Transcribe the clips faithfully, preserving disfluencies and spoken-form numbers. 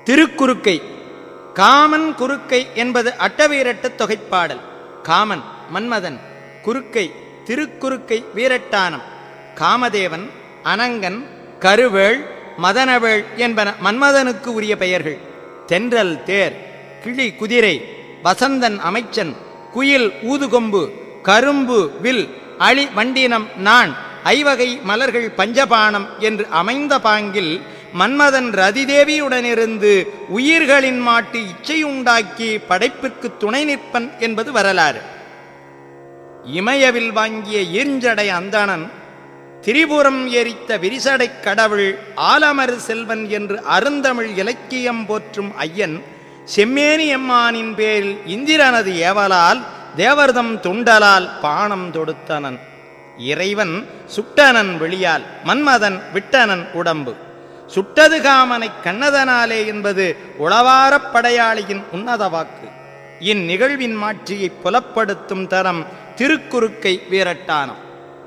திருக்குறுக்கை. காமன் குறுக்கை என்பது அட்டவீரட்டு தொகைப்பாடல். காமன் மன்மதன், குறுக்கை திருக்குறுக்கை வீரட்டானம். காமதேவன், அனங்கன், கருவேள், மதனவேள் என்பன மன்மதனுக்கு உரிய பெயர்கள். தென்றல் தேர், கிளி குதிரை, வசந்தன் அமைச்சன், குயில் ஊதுகொம்பு, கரும்பு வில், அழி வண்டினம் நாண், ஐவகை மலர்கள் பஞ்சபானம் என்று அமைந்த பாங்கில் மன்மதன் ரதிதேவியுடனிருந்து உயிர்களின் மாட்டு இச்சையுண்டாக்கி படைப்பிற்கு துணை நிற்பன் என்பது வரலாறு. இமயவில் வாங்கிய ஈர்ஞ்சடை அந்தணன், திரிபுரம் எரித்த விரிசடைக் கடவுள், ஆலமரு செல்வன் என்று அருந்தமிழ் இலக்கியம் போற்றும் ஐயன் செம்மேனி எம்மானின் பேரில் இந்திரனது ஏவலால் தேவர்தம் துண்டலால் பானம் தொடுத்தனன். இறைவன் சுட்டனன் வெளியால், மன்மதன் விட்டனன் உடம்பு. சுட்டது காமனை கண்ணதனாலே என்பது உளவாரப் படையாளியின் உன்னத வாக்கு. இந்நிகழ்வின் மாட்சியை புலப்படுத்தும் தரம் திருக்குறுக்கை வீரட்டானம்.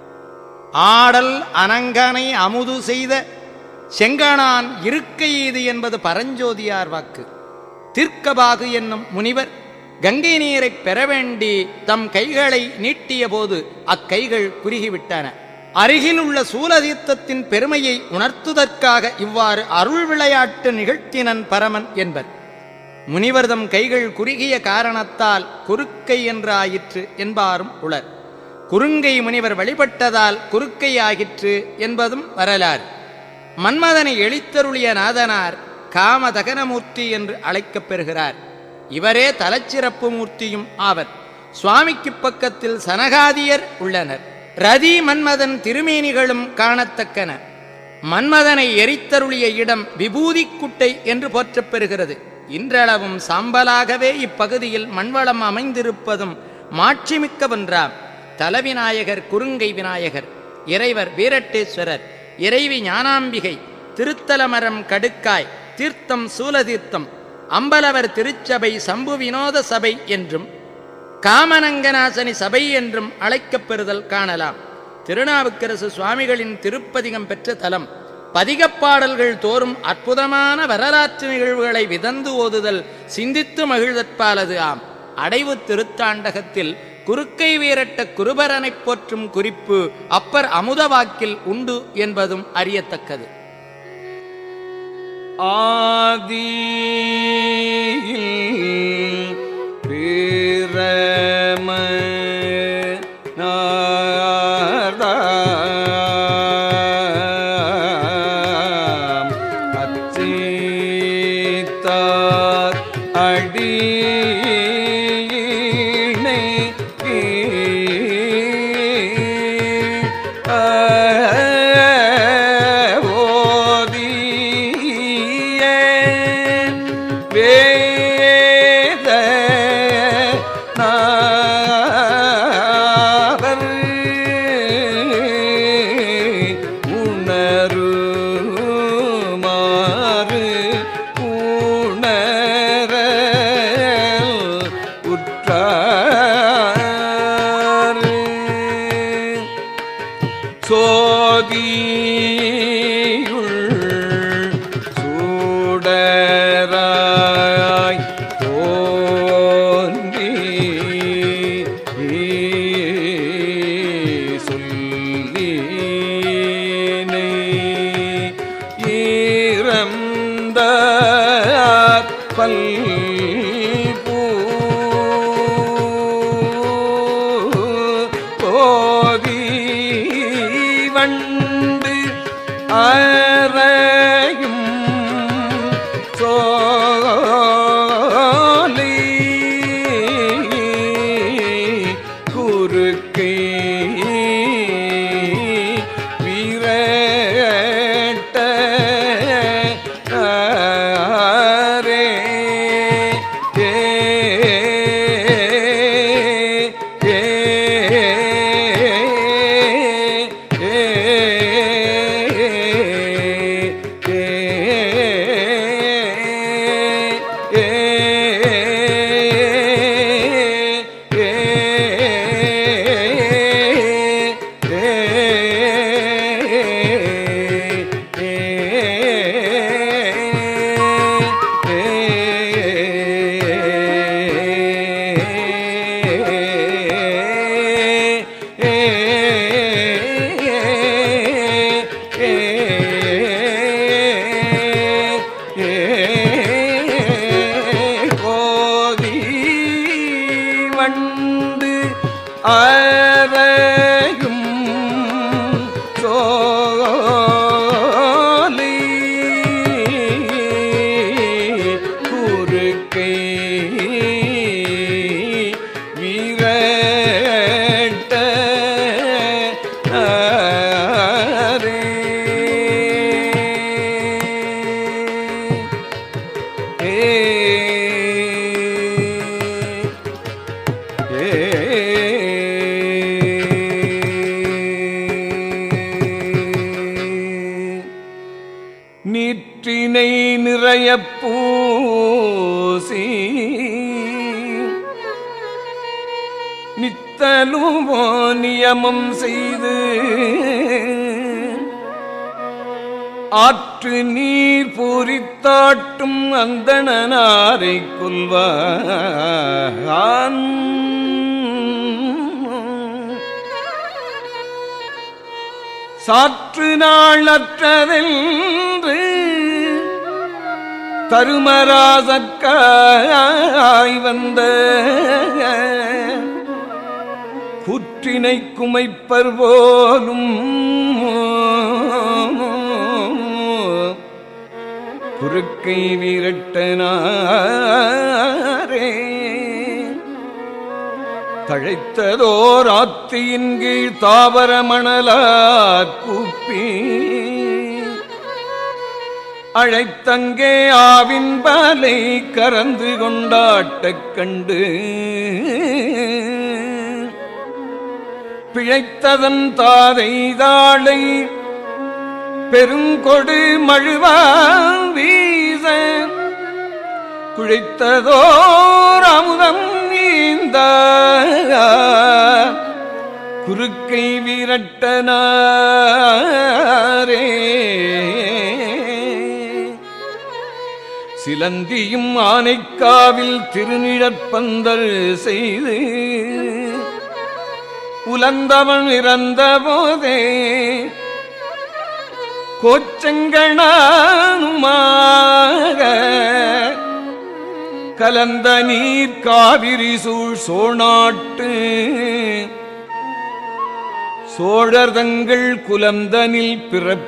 ஆடல் அனங்கனை அமுது செய்த செங்கணான் இருக்கை இது என்பது பரஞ்சோதியார் வாக்கு. தீர்க்கபாகு என்னும் முனிவர் கங்கை நீரை பெற வேண்டி தம் கைகளை நீட்டிய போது அக்கைகள் குறுகிவிட்டன. அருகில் உள்ள சூலதீர்த்தத்தின் பெருமையை உணர்த்துவதற்காக இவ்வாறு அருள் விளையாட்டு நிகழ்த்தினன் பரமன் என்பர். முனிவர்தம் கைகள் குறுகிய காரணத்தால் குறுக்கை என்று ஆயிற்று என்பாரும் உளர். குறுங்கை முனிவர் வழிபட்டதால் குறுக்கை ஆகிற்று என்பதும் வரலாறு. மன்மதனை எளித்தருளிய நாதனார் காமதகனமூர்த்தி என்று அழைக்கப் பெறுகிறார். இவரே தலச்சிறப்பு மூர்த்தியும் ஆவர். சுவாமிக்கு பக்கத்தில் சனகாதியர் உள்ளனர். ரதி மன்மதன் திருமேனிகளும் காணத்தக்கன. மன்மதனை எரித்தருளிய இடம் விபூதி குட்டை என்று போற்றப் பெறுகிறது. இன்றளவும் சாம்பலாகவே இப்பகுதியில் மண்வளம் அமைந்திருப்பதும் மாட்சிமிக்கவென்றாம். தலவிநாயகர் குறுங்கை விநாயகர், இறைவர் வீரட்டேஸ்வரர், இறைவி ஞானாம்பிகை, திருத்தலமரம் கடுக்காய், தீர்த்தம் சூலதீர்த்தம், அம்பலவர் திருச்சபை சம்பு வினோத சபை என்றும் காமனங்கநாசனி சபை என்றும் அழைக்கப் பெறுதல் காணலாம். திருநாவுக்கரசு சுவாமிகளின் திருப்பதிகம் பெற்ற தலம். பதிகப்பாடல்கள் தோறும் அற்புதமான வரலாற்று நிகழ்வுகளை விதந்து ஓதுதல் சிந்தித்து மகிழ்தற்பாலது ஆம். அடைவு திருத்தாண்டகத்தில் குறுக்கை வீரட்ட குருபரனைப் போற்றும் குறிப்பு அப்பர் அமுதவாக்கில் உண்டு என்பதும் அறியத்தக்கது. ஆதியில் பிரம நாதாம் அச்சித்தார் அடியினை வேத நாதர் உணருமாறு உணர உற்றார் சோதியுள் சூடரா அறையும் சோலை குறுக்கை வீரட்ட அரே நீற்றினை நிறைய பூசி நித்தலும் நியமம் செய்து ஆற்று நீர் பூரித்தாட்டும் அந்தணனாரை கொல்வான் சாற்று நாள் அற்றதென்று தருமராசக்காய் வந்த குற்றினை குமைப்பர் போலும் குறுக்கை வீரட்டனாரே தழைத்ததோர் ஆத்தியின் கீழ் தாவர மணலார் கூப்பி அழைத்தங்கே ஆவின் பாலை கறந்து கொண்டாட்டக் கண்டு பிழைத்ததன் தாதை தாளை பெருங்கொடு மழுவான் வீச குழைத்ததோர் அமுதம் நீந்த குறுக்கை வீரட்டனாரே சிலந்தியும் ஆனைக்காவில் திருநிழற்பந்தல் செய்து உலந்தவன் இறந்த போதே கோச்சங்கணானுமாக கலந்த நீர் காவிரி சூழ் சோநாட்டு சோழர் தங்கள் குலந்தனில்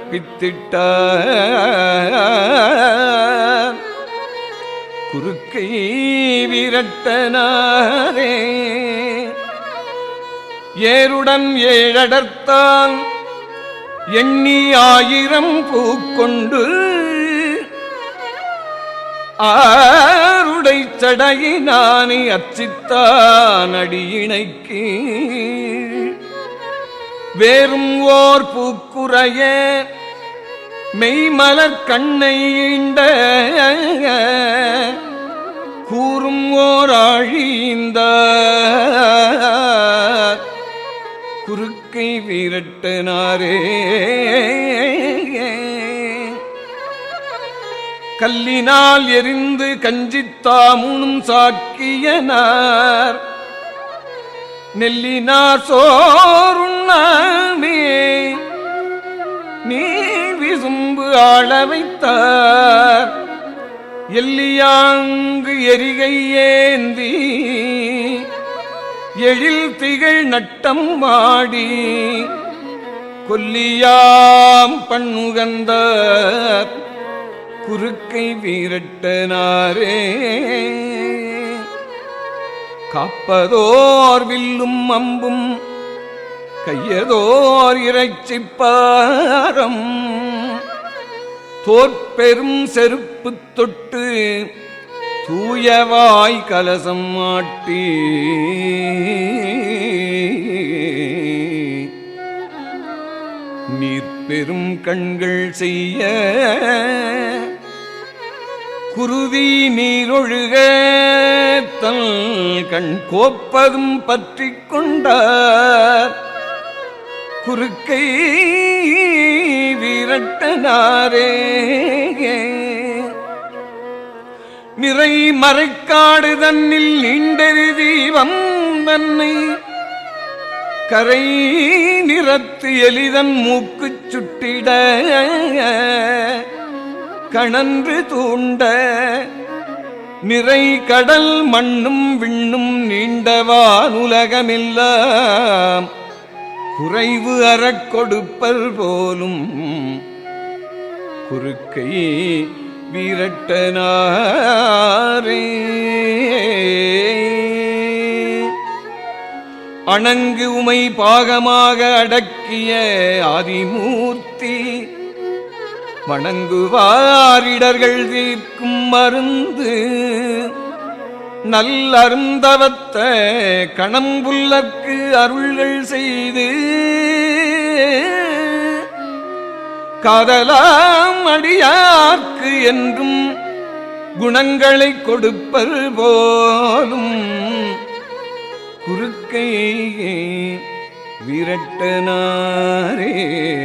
பிறப்பித்திட்டார் குறுக்கை வீரட்டனாரே ஏருடன் ஏழடர்த்தான் எண்ணி ஆயிரம் பூக்கொண்டு ஆருடை சடையினானை அர்ச்சித்தான் அடியினைக்கு வேறும் ஓர் பூக்குறைய மெய்மலர் கண்ணை ஈண்ட கூறும் ஓர் ஆழிந்த குறுக்கை வீரட்டனாரே கல்லினால் எரிந்து கஞ்சித்தாமுனும் சாக்கியனார் நெல்லினார் சோறுண்ணாமே நீர் விசும்பு ஆள வைத்தார் எல்லியாங்கு எரிகை ஏந்தி எழில் திகழ் நட்டம் மாடி கொல்லியாம் பண்ணுகந்தார் குறுக்கை வீரட்டனாரே காப்பதோர் வில்லும் அம்பும் கையதோர் இறைச்சிப்பாரம் தோற்பெரும் செருப்பு தொட்டு தூயவாய் கலசம் மாட்டி நீர்பெரும் கண்கள் செய்ய குருதி நீரொழுக தன் கண் கோப்பதும் பற்றி கொண்டார் குறுக்கை வீரட்டனாரே நிறை மறைக்காடு தன்னில் நீண்டெரு தீபம் தன்னை கரை நிறத்து எலிதன் மூக்குச் சுட்டிட கணன்று தூண்ட நிறை கடல் மண்ணும் விண்ணும் நீண்டவானுலகமெல்லாம் குறைவு அறக் கொடுப்பர் போலும் குறுக்கை வீரட்டனாரே. அணங்கு உமை பாகமாக அடக்கிய ஆதிமூர்த்தி வணங்குவாரிடர்கள் தீர்க்கும் மருந்து நல்லருந்தவத்த கணம்புல்லக்கு அருள்கள் செய்து காதலாம் அடியார்க்கு என்றும் குணங்களை கொடுப்பர் போலும் குறுக்கை விரட்டனாரே.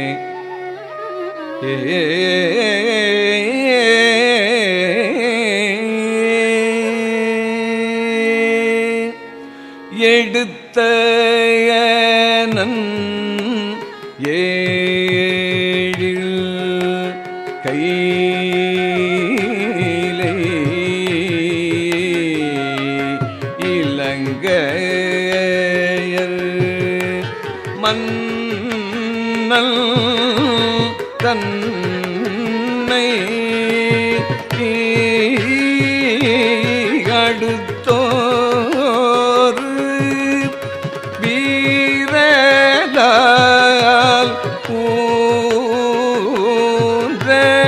ஏ எடுத்த ஏழில் கையிலே இலங்கையர் மன்னல் தன்னை அடுத்தோர் வீரலால் ஊன்ற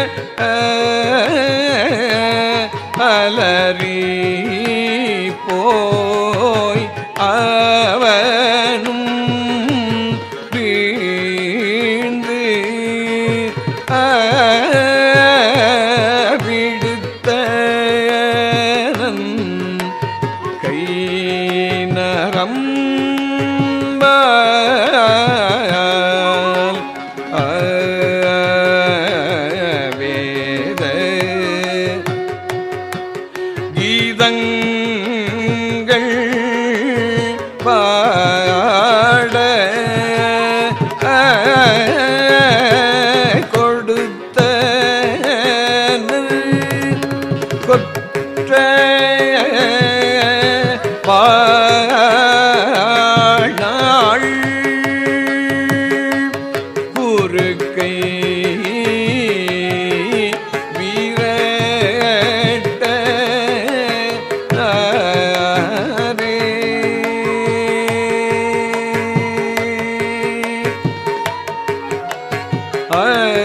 அலறி போய் அவனும் வீழ்ந்து விடுத்த கை நரம்பால் வேத கீதங்கள் பாட கொடுத்த கொற்ற பாழாள் குறுக்கை வீரட்ட நாரே. ஆ